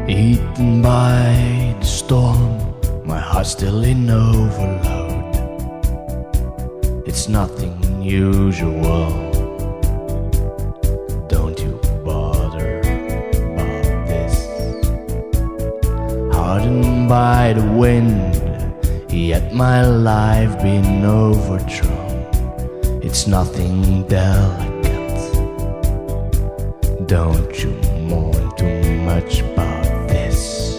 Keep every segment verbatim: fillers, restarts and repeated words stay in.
Eaten by the storm, my heart's still in overload. It's nothing unusual, don't you bother about this. Hardened by the wind, yet my life been overthrown. It's nothing delicate, don't you mourn too much about this.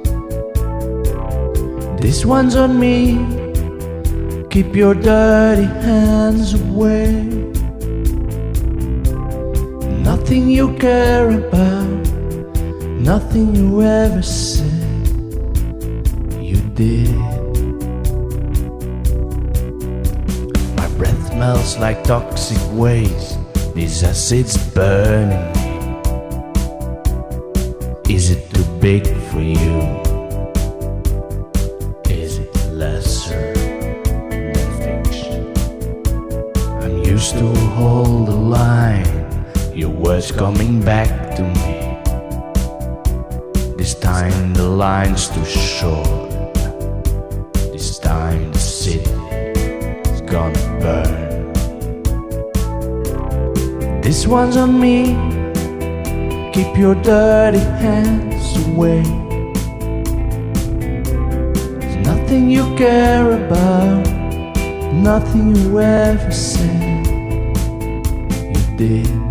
This one's on me, keep your dirty hands away. Nothing you care about, nothing you ever said you did. My breath smells like toxic waste, these acids burning me. Is it too big for you? Is it lesser than fiction? I'm used to hold the line, your words coming back to me. This time the line's too short, this time the city is gonna burn. This one's on me, keep your dirty hands away. There's nothing you care about, nothing you ever said you did.